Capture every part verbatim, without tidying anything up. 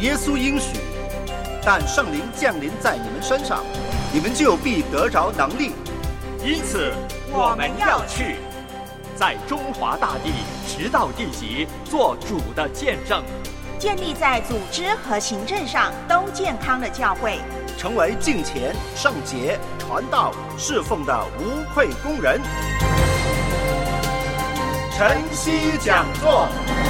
耶稣应许，但圣灵降临在你们身上，你们就必得着能力。 因此我们要去，在中华大地直到地极，做主的见证， 建立在组织和行政上都健康的教会， 成为敬虔、圣洁、传道、侍奉的无愧工人。晨曦讲座。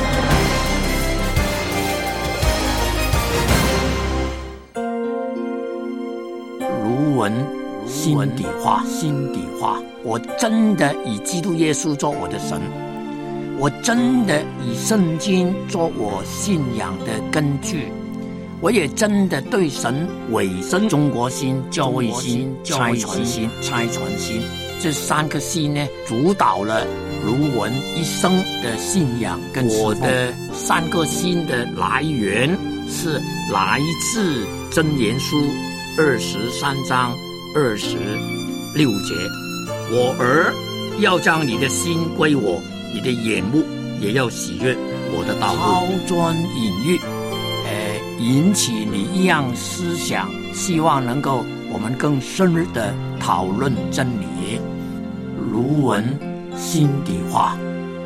卢文心底话，心底话，我真的以基督耶稣做我的神，我真的以圣经做我信仰的根据，我也真的对神委身中国心、教会心、差传心、差传心这三颗心呢，主导了卢文一生的信仰跟我的三颗心的来源是来自箴言书二十三章二十六节，我儿要将你的心归我，你的眼目也要喜悦我的道路。抛砖引玉，呃，引起你一样思想，希望能够我们更深入的讨论真理。卢文心底话。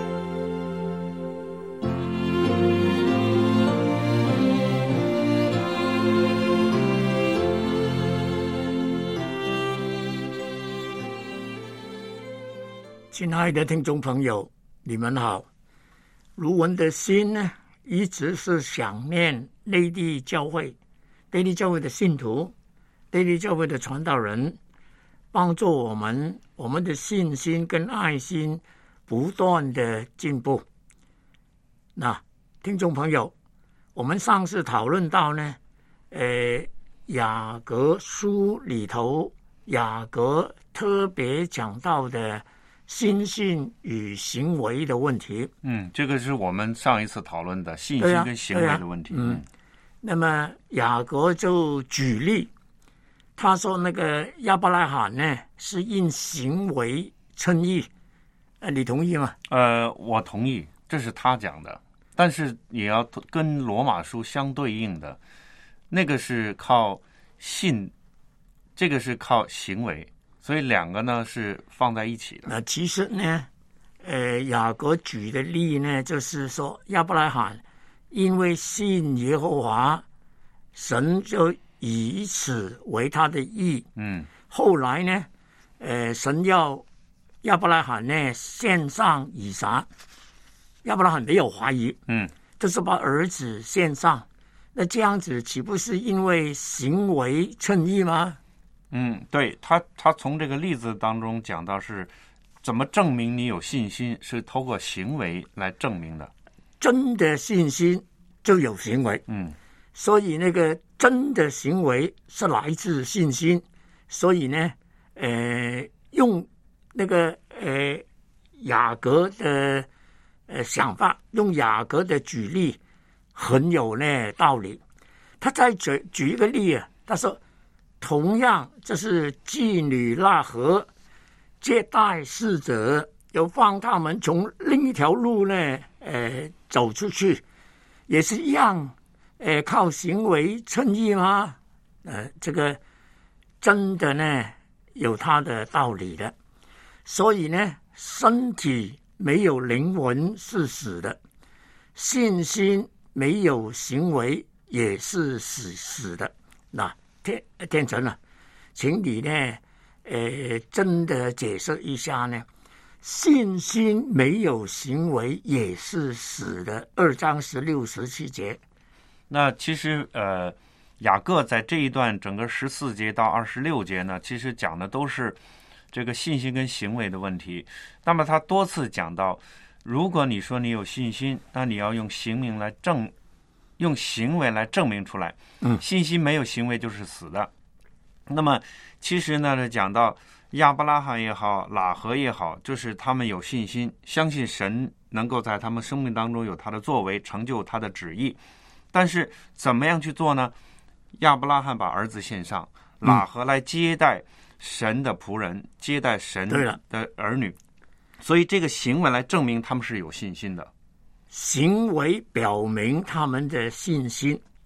亲爱的听众朋友，你们好。卢文的心呢，一直是想念内地教会、内地教会的信徒、内地教会的传道人，帮助我们我们的信心跟爱心不断的进步。那听众朋友，我们上次讨论到呢，呃，雅各书里头，雅各特别讲到的心性与行为的问题。 嗯，这个是我们上一次讨论的信心跟行为的问题。 啊啊、嗯，那么雅各就举例，他说那个亚伯拉罕呢是因行为称义，呃，你同意吗？ 呃，我同意，这是他讲的，但是也要跟罗马书相对应的，那个是靠信，这个是靠行为。所以两个呢是放在一起的。 那其实呢，呃，雅各举的例呢，就是说亚伯拉罕因为信耶和华，神就以此为他的义。 嗯。 后来呢，呃，神要亚伯拉罕呢献上以撒，亚伯拉罕没有怀疑。 嗯。 就是把儿子献上，那这样子岂不是因为行为称义吗？ 嗯，对，他他从这个例子当中讲到是怎么证明你有信心，是透过行为来证明的。 真的信心就有行为， 嗯， 所以那个真的行为是来自信心。所以呢，呃，用那个呃雅各的呃想法，用雅各的举例很有呢道理。他再举举一个例啊，他说。同样，这是妓女拉合接待侍者，又放他们从另一条路呢，呃，走出去，也是一样，呃，靠行为称义吗？呃，这个真的呢有它的道理的。所以呢，身体没有灵魂是死的，信心没有行为也是死死的。那。天天成了，请你呢，呃，真的解释一下呢。信心没有行为也是死的，二章十六、十七节。 那其实呃，雅各在这一段整个十四节到二十六节呢，其实讲的都是这个信心跟行为的问题。那么他多次讲到，如果你说你有信心，那你要用行为来证。用行为来证明出来， 嗯， 信心没有行为就是死的。那么其实呢，讲到亚伯拉罕也好，喇合也好，就是他们有信心，相信神能够在他们生命当中有他的作为，成就他的旨意。但是怎么样去做呢？亚伯拉罕把儿子献上，喇合来接待神的仆人，接待神的儿女，所以这个行为来证明他们是有信心的。 行为表明他们的信心，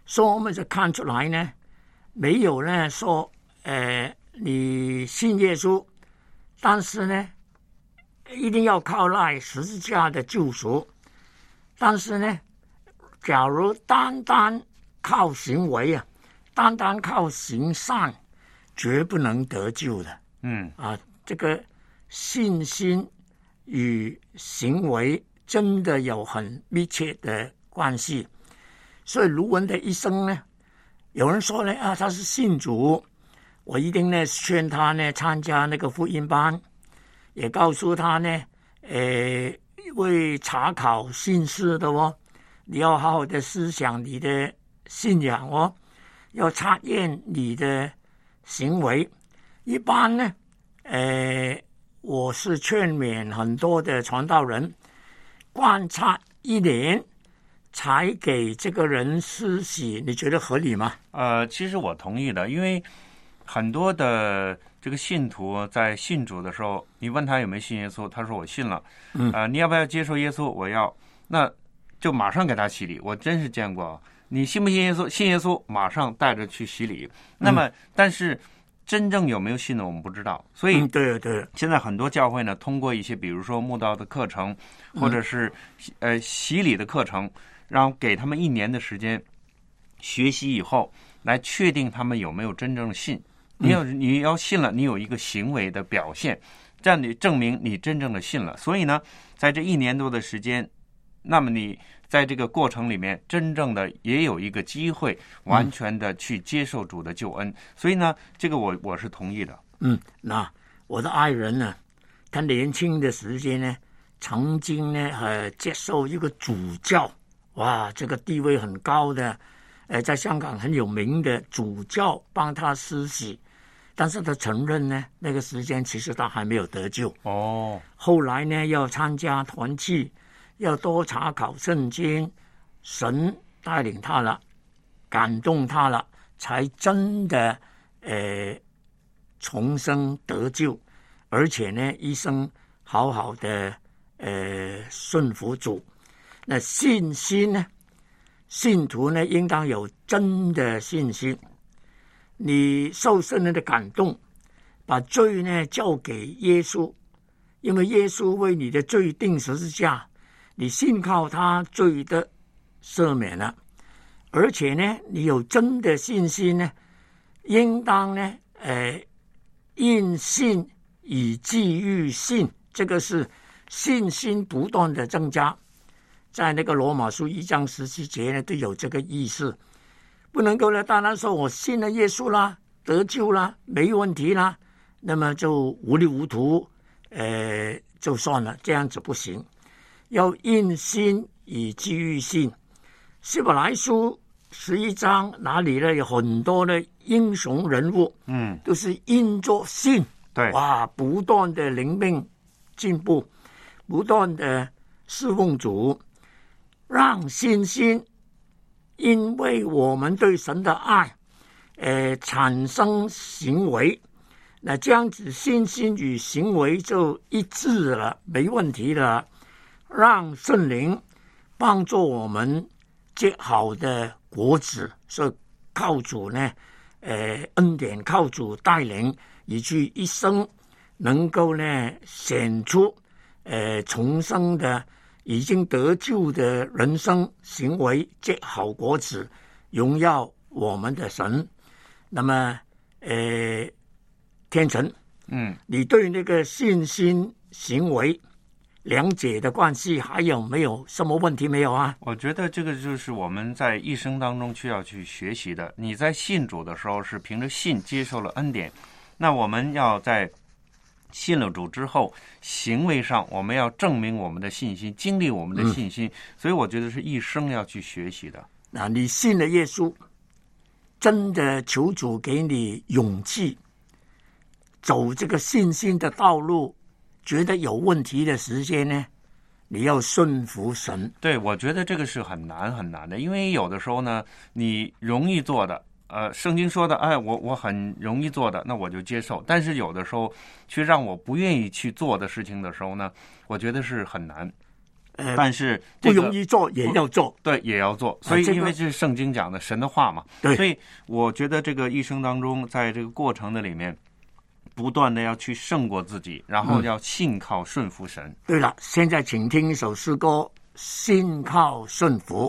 所以我们就看出来呢，没有呢说，呃，你信耶稣，但是呢，一定要靠赖十字架的救赎。但是呢，假如单单靠行为啊，单单靠行善，绝不能得救的。 嗯啊，这个信心与行为真的有很密切的关系。所以卢文的一生呢，有人说呢啊，他是信主，我一定呢劝他呢参加那个福音班，也告诉他呢，呃，为查考信士的哦，你要好好的思想你的信仰哦，要查验你的行为。一般呢，呃，我是劝勉很多的传道人，观察一年才给这个人施洗，你觉得合理吗？ 呃，其实我同意的，因为很多的这个信徒在信主的时候，你问他有没有信耶稣，他说我信了。 嗯， 呃，你要不要接受耶稣？我要，那就马上给他洗礼。我真是见过，你信不信耶稣？信耶稣，马上带着去洗礼。那么，嗯、但是真正有没有信呢？我们不知道。所以， 嗯、对对， 现在很多教会呢，通过一些比如说慕道的课程，或者是、嗯、呃洗礼的课程。然后给他们一年的时间学习以后，来确定他们有没有真正的信。你要你要信了，你有一个行为的表现，这样你证明你真正的信了。所以呢，在这一年多的时间，那么你在这个过程里面，真正的也有一个机会，完全的去接受主的救恩。所以呢，这个我我是同意的。 嗯，那我的爱人呢，他年轻的时间呢，曾经呢呃接受一个主教。哇，这个地位很高的，呃，在香港很有名的主教帮他施洗，但是他承认呢，那个时间其实他还没有得救。 哦， 后来呢，要参加团契，要多查考圣经，神带领他了，感动他了，才真的呃重生得救，而且呢，一生好好的呃顺服主。那信心呢？信徒呢，应当有真的信心。你受圣灵的感动，把罪呢交给耶稣，因为耶稣为你的罪定十字架，你信靠他，罪的赦免了。而且呢，你有真的信心呢，应当呢，呃，因信以继愈信，这个是信心不断的增加。在那个罗马书一章十七节呢，都有这个意思，不能够呢，当然说我信了耶稣啦，得救啦，没问题啦，那么就无利无图，呃，就算了，这样子不行，要因信以继愈信。希伯来书十一章哪里呢有很多的英雄人物， 嗯， 都是因着信， 对， 哇，不断的灵命进步，不断的侍奉主。让信心因为我们对神的爱呃产生行为，那这样子信心与行为就一致了，没问题了。让圣灵帮助我们结好的果子，所以靠主呢呃恩典，靠主带领，以至一生能够呢显出呃重生的已经得救的人生行为结好果子，荣耀我们的神。那么呃天成， 嗯， 你对那个信心行为两者的关系还有没有什么问题没有啊？ 我觉得这个就是我们在一生当中需要去学习的。你在信主的时候是凭着信接受了恩典，那我们要在信了主之后，行为上我们要证明我们的信心，经历我们的信心，嗯、所以我觉得是一生要去学习的。 那你信了耶稣，真的求主给你勇气，走这个信心的道路，觉得有问题的时间呢，你要顺服神。 对，我觉得这个是很难很难的，因为有的时候呢，你容易做的。呃，圣经说的，哎，我我很容易做的，那我就接受。但是有的时候，去让我不愿意去做的事情的时候呢，我觉得是很难。 呃， 但是、这个、 不容易做也要做， 对，也要做。所以因为这是圣经讲的神的话嘛， 对， 所以我觉得这个一生当中，在这个过程的里面，不断的要去胜过自己，然后要信靠顺服神。 嗯、对了，现在请听一首诗歌《信靠顺服》。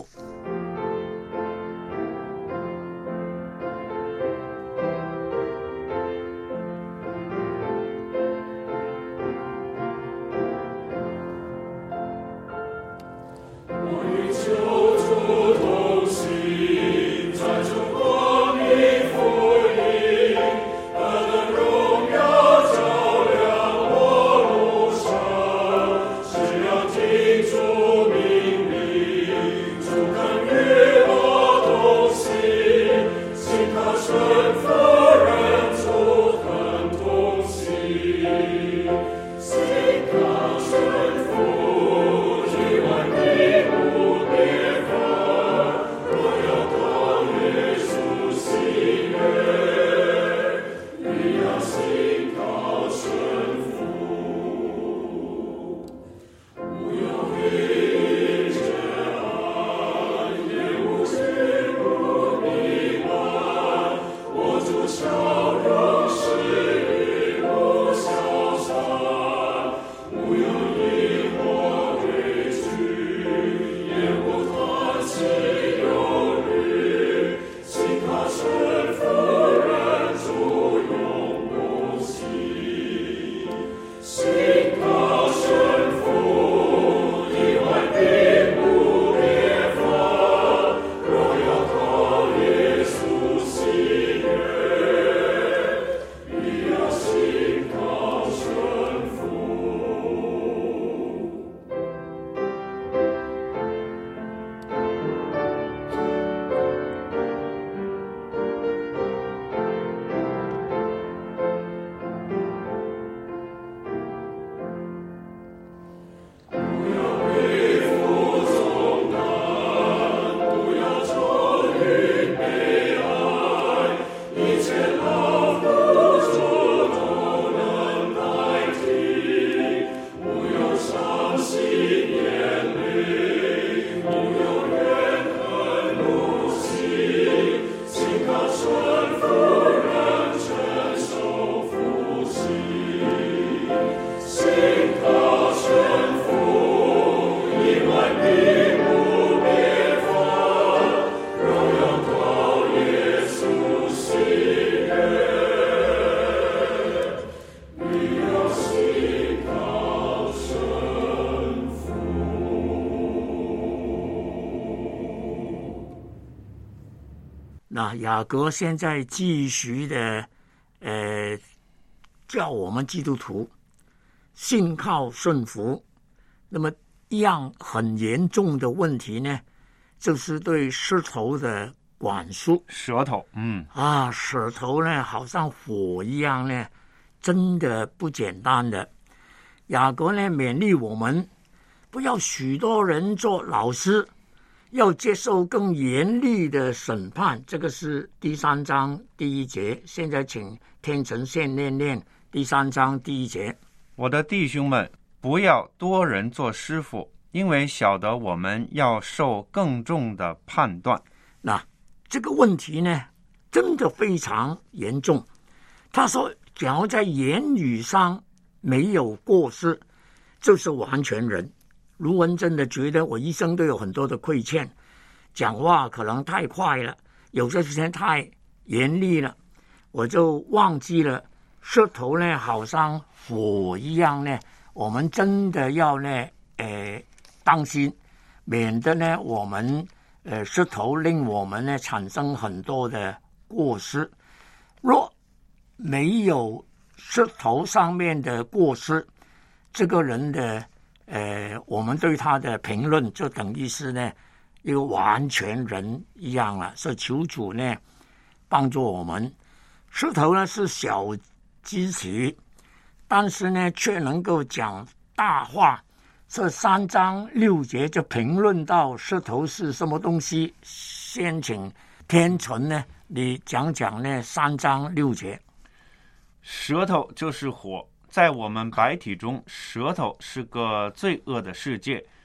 那雅各现在继续的，呃，叫我们基督徒信靠顺服。那么一样很严重的问题呢，就是对舌头的管束。 舌头，嗯啊，舌头呢，好像火一样呢，真的不简单的。雅各呢，勉励我们不要许多人做老师，要接受更严厉的审判。这个是第三章第一节。现在请天成先念念第三章第一节。 我的弟兄们，不要多人做师傅，因为晓得我们要受更重的判断。 那这个问题呢，真的非常严重。他说，假如在言语上没有过失，就是完全人。卢文真的觉得我一生都有很多的亏欠，讲话可能太快了，有些时间太严厉了，我就忘记了舌头呢好像火一样呢，我们真的要呢呃当心，免得呢我们呃舌头令我们呢产生很多的过失。若没有舌头上面的过失，这个人的呃，我们对他的评论就等于是呢一个完全人一样了。所以求主呢帮助我们。舌头呢是小肢体，但是呢却能够讲大话。这三章六节就评论到舌头是什么东西。先请天纯呢你讲讲呢三章六节。 舌头就是火，在我们百体中，舌头是个罪恶的世界，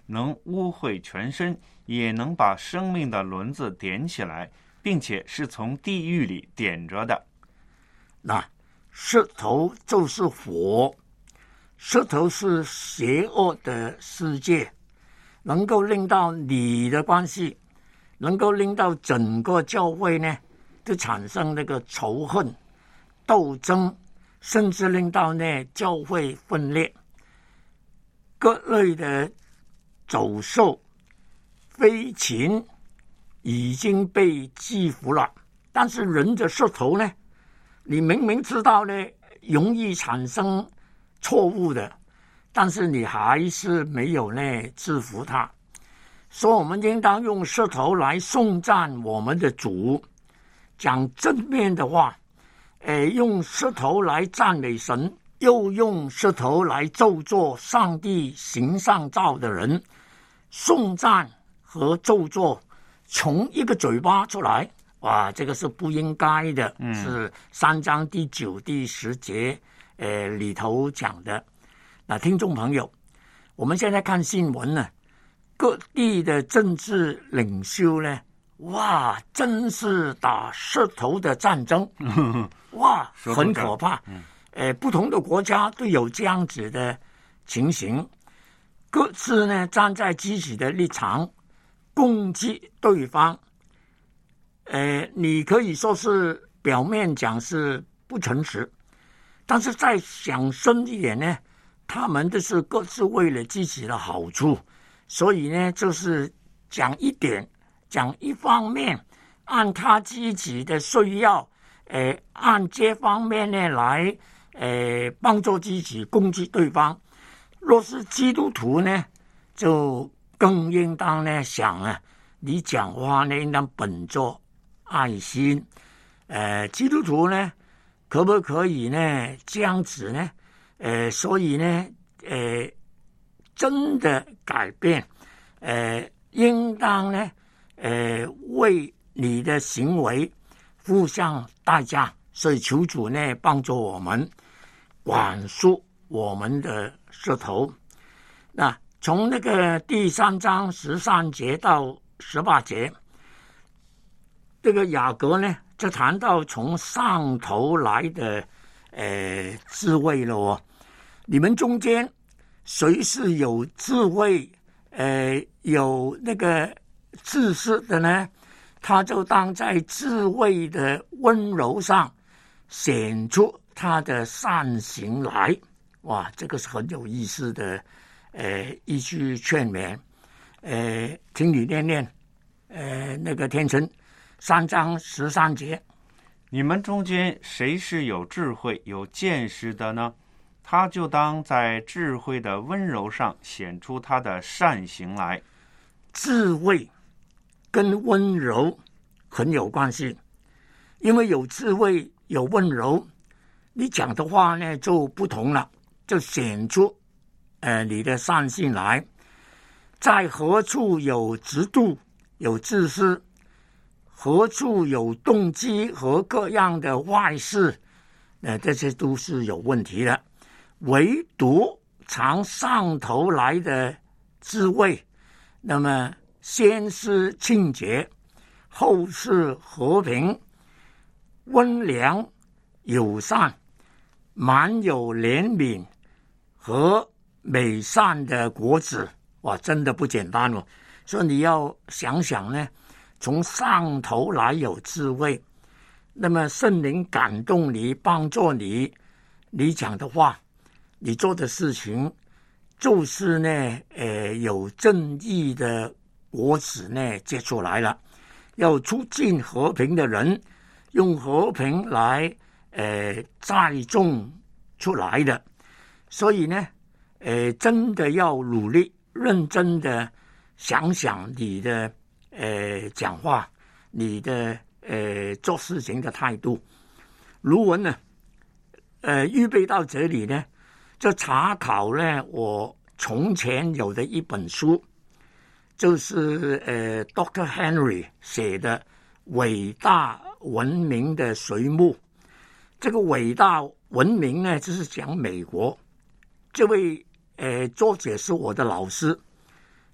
能污秽全身，也能把生命的轮子点起来，并且是从地狱里点着的。 那舌头就是火，舌头是邪恶的世界，能够令到你的关系，能够令到整个教会呢就产生那个仇恨、斗争，甚至令到呢教会分裂。各类的走兽、飞禽已经被制服了，但是人的舌头呢，你明明知道呢容易产生错误的，但是你还是没有呢制服它。所以我们应当用舌头来颂赞我们的主，讲正面的话，呃，用舌头来赞美神，又用舌头来咒詛上帝形上造的人。颂赞和咒詛从一个嘴巴出来，哇，这个是不应该的，嗯、是三章第九、第十节呃里头讲的。那听众朋友，我们现在看新闻呢，各地的政治领袖呢，哇，真是打舌头的战争，哇，很可怕。呃，不同的国家都有这样子的情形，各自呢站在自己的立场攻击对方。呃，你可以说是表面讲是不诚实，但是再想深一点呢，他们都是各自为了自己的好处，所以呢，就是讲一点，讲一方面，按他自己的需要，呃，按这方面呢来，呃，帮助自己攻击对方。若是基督徒呢，就更应当呢想啊，你讲话呢应当本着爱心。呃，基督徒呢，可不可以呢这样子呢？呃，所以呢，呃，真的改变，呃，应当呢，呃，为你的行为付上代价。所以求主呢帮助我们管束我们的舌头。那从那个第三章十三节到十八节，这个雅各呢就谈到从上头来的呃智慧了哦。你们中间谁是有智慧呃有那个知识的呢？他就当在智慧的温柔上显出他的善行来。哇，这个是很有意思的呃一句劝勉。呃请你念念呃那个天成三章十三节， 你们中间谁是有智慧有见识的呢？他就当在智慧的温柔上显出他的善行来。 智慧跟温柔很有关系，因为有智慧有温柔，你讲的话呢就不同了，就显出呃你的善行来。在何处有直度有自私，何处有动机和各样的坏事，呃这些都是有问题的。唯独常上头来的智慧，那么先是清洁，后是和平，温良友善，满有怜悯和美善的果子。哇，真的不简单哦。所以你要想想呢，从上头来有智慧，那么圣灵感动你，帮助你，你讲的话，你做的事情，就是呢，呃，有正义的果子呢结出来了。要促进和平的人，用和平来呃栽种出来的。所以呢，呃，真的要努力，认真的想想你的呃讲话，你的呃做事情的态度。卢文呢，呃，预备到这里呢，就查考呢我从前有的一本书，就是呃 Doctor Henry 写的《伟大文明的水幕》。这个伟大文明呢，就是讲美国。这位呃作者是我的老师，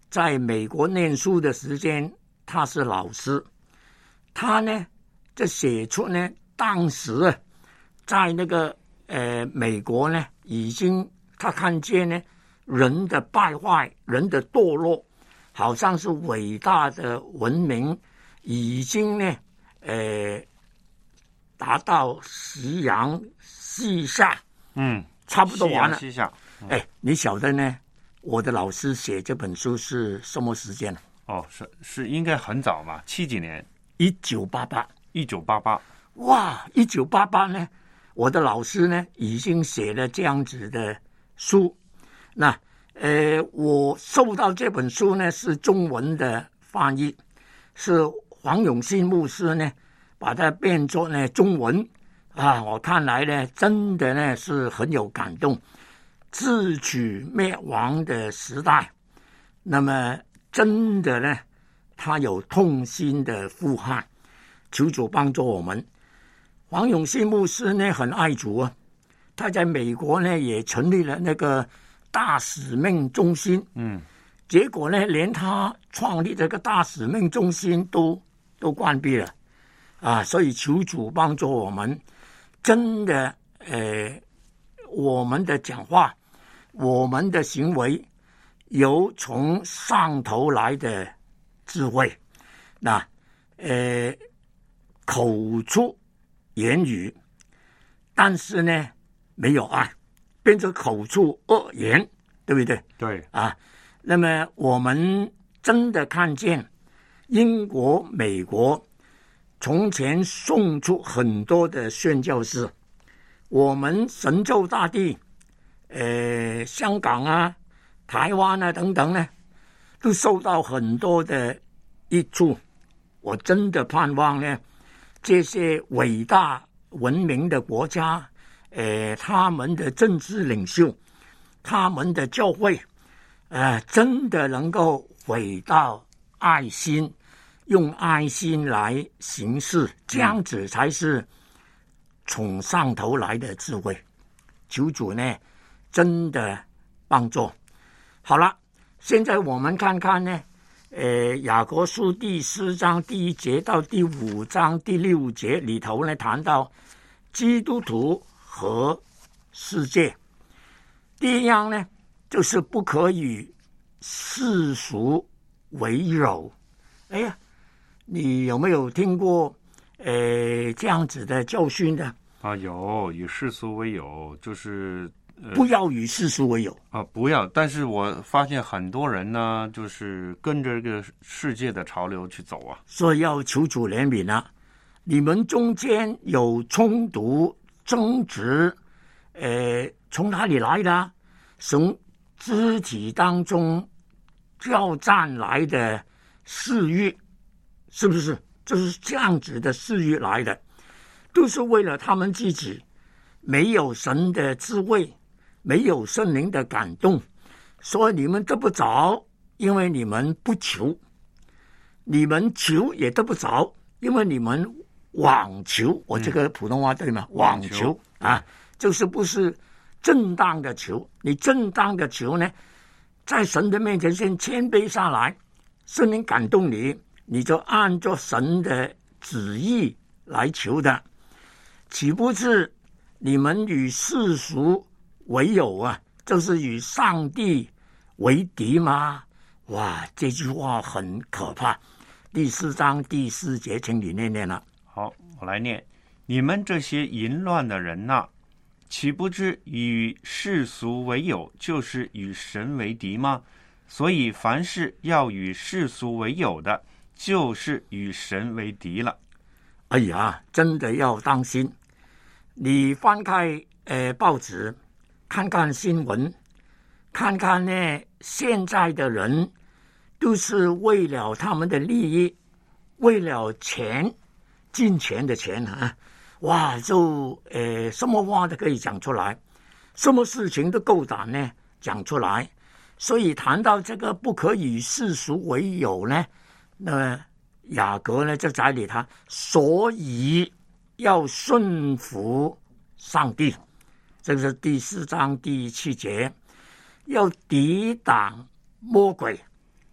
在美国念书的时间，他是老师，他呢就写出呢，当时在那个呃美国呢，已经他看见呢人的败坏，人的堕落，好像是伟大的文明已经呢呃达到夕阳西下， 嗯， 差不多完了。 夕阳西下， 嗯、哎，你晓得呢？我的老师写这本书是什么时间呢？ 哦，是是应该很早嘛，七几年， 一九八八， 一九八八。 哇，一九八八呢，我的老师呢已经写了这样子的书。那呃，我收到这本书呢是中文的翻译，是黄永信牧师呢把它变作呢中文啊，我看来呢真的呢是很有感动。自取灭亡的时代，那么真的呢，他有痛心的呼喊，求主帮助我们。黄永信牧师呢很爱主啊，他在美国呢也成立了那个大使命中心， 嗯， 结果呢连他创立这个大使命中心都都关闭了啊，所以求主帮助我们，真的呃，我们的讲话。我们的行为有从上头来的智慧，那呃口出言语，但是呢没有爱，变成口出恶言，对不对？ 对啊，那么我们真的看见英国、美国从前送出很多的宣教士，我们神州大地。呃，香港啊、台湾啊等等呢，都受到很多的益处。我真的盼望呢，这些伟大文明的国家，呃，他们的政治领袖，他们的教会，呃，真的能够回到爱心，用爱心来行事，这样子才是从上头来的智慧。求主呢。真的帮助。好了，现在我们看看呢，呃，雅各书第四章第一节到第五章第六节里头呢，谈到基督徒和世界。第一样呢，就是不可与世俗为友。哎呀，你有没有听过呃这样子的教训呢？ 啊，有，与世俗为友，就是。 呃、不要与世俗为友啊！不要，但是我发现很多人呢，就是跟着这个世界的潮流去走啊。 所以要求主怜悯啊！你们中间有冲突、争执，呃，从哪里来的？从肢体当中交战来的私欲，是不是？就是这样子的私欲来的，都是为了他们自己，没有神的智慧。没有圣灵的感动，所以你们得不着，因为你们不求；你们求也得不着，因为你们妄求。我这个普通话对吗？嗯、妄求啊，就是不是正当的求。你正当的求呢，在神的面前先谦卑下来，圣灵感动你，你就按照神的旨意来求的，岂不是你们与世俗为友啊，就是与上帝为敌吗？哇，这句话很可怕。第四章第四节，请你念念了。 好，我来念：你们这些淫乱的人呐、啊，岂不知与世俗为友，就是与神为敌吗？所以凡是要与世俗为友的，就是与神为敌了。 哎呀，真的要当心。你翻开呃报纸。看看新闻，看看呢，现在的人都是为了他们的利益，为了钱，金钱的钱啊，哇，就呃什么话都可以讲出来，什么事情都够胆呢讲出来。所以谈到这个不可与世俗为友呢，那雅各呢就在里他，所以要顺服上帝。这是第四章第七节，要抵挡魔鬼，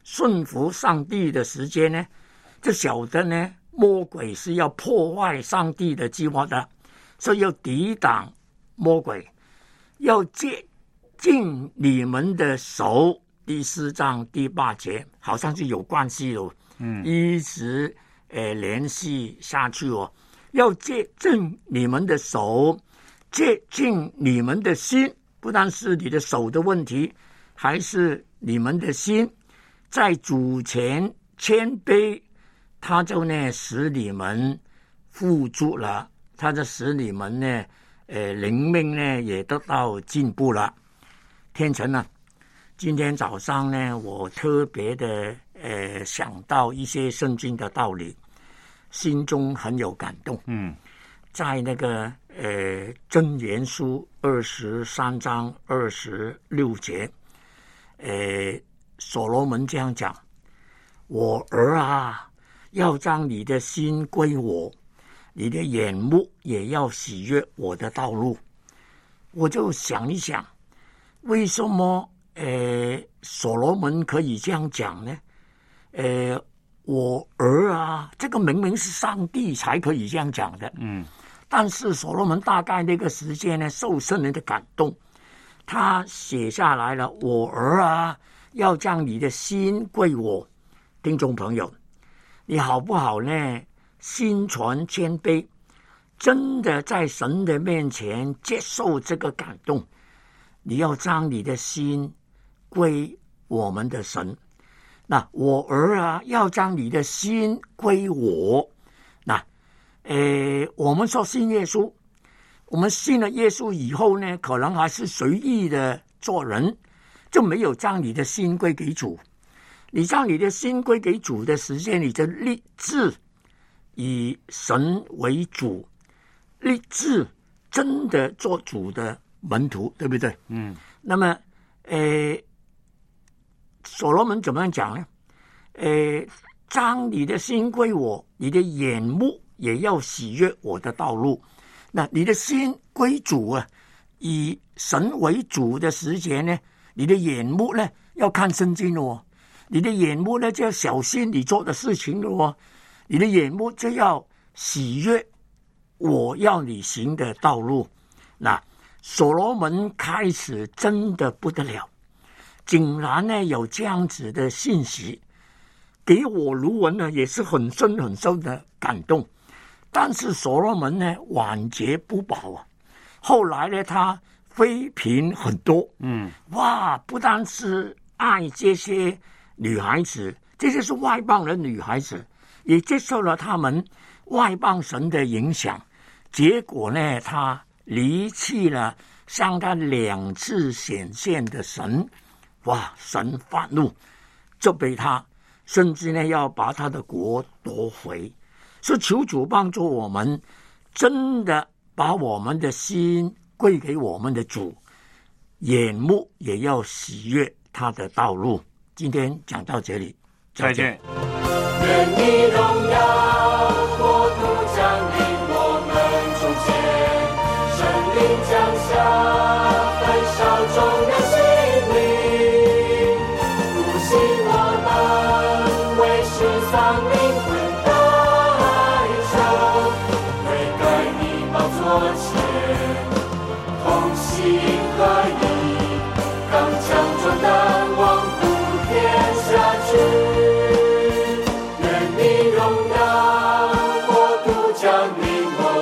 顺服上帝的时间呢，就晓得呢，魔鬼是要破坏上帝的计划的，所以要抵挡魔鬼，要接近你们的手。第四章第八节好像是有关系哦，嗯，一直呃联系下去哦。要接近你们的手，接近你们的心，不但是你的手的问题，还是你们的心，在主前谦卑，他就呢使你们富足了，他就使你们呢，呃，灵命呢也得到进步了。天成呢，今天早上呢，我特别的呃想到一些圣经的道理，心中很有感动。嗯，在那个呃箴言书二十三章二十六节，呃，所罗门这样讲：“我儿啊，要将你的心归我，你的眼目也要喜悦我的道路。”我就想一想，为什么呃所罗门可以这样讲呢？呃，我儿啊，这个明明是上帝才可以这样讲的。嗯，但是所罗门大概那个时间呢，受圣灵的感动，他写下来了：“我儿啊，要将你的心归我。”听众朋友，你好不好呢？心存谦卑，真的在神的面前接受这个感动。你要将你的心归我们的神。那我儿啊，要将你的心归我。那，呃，我们说信耶稣，我们信了耶稣以后呢，可能还是随意的做人，就没有将你的心归给主。你将你的心归给主的时间，你就立志以神为主，立志真的做主的门徒，对不对？嗯。那么，呃，所罗门怎么样讲呢？呃，将你的心归我，你的眼目也要喜悦我的道路。那你的心归主啊，以神为主的时节呢，你的眼目呢要看圣经哦，你的眼目呢就要小心你做的事情哦，你的眼目就要喜悦我要你行的道路。那所罗门开始真的不得了，竟然呢有这样子的信息，给我卢文呢也是很深很深的感动。但是所罗门呢晚节不保啊，后来呢他妃嫔很多，嗯，哇，不但是爱这些女孩子，这些是外邦人女孩子，也接受了他们外邦神的影响，结果呢他离弃了向他两次显现的神，哇！神发怒，就被他，甚至呢要把他的国夺回。所以求主帮助我们，真的把我们的心归给我们的主，眼目也要喜悦他的道路。今天讲到这里， 再见。 愿你荣耀国度降临我们中间，圣灵降下，焚烧众人心灵，复兴我们，为世丧灵魂代求，悔改你宝座前，同心合一，刚强壮胆，望普天下去。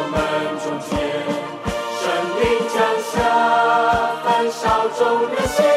众人心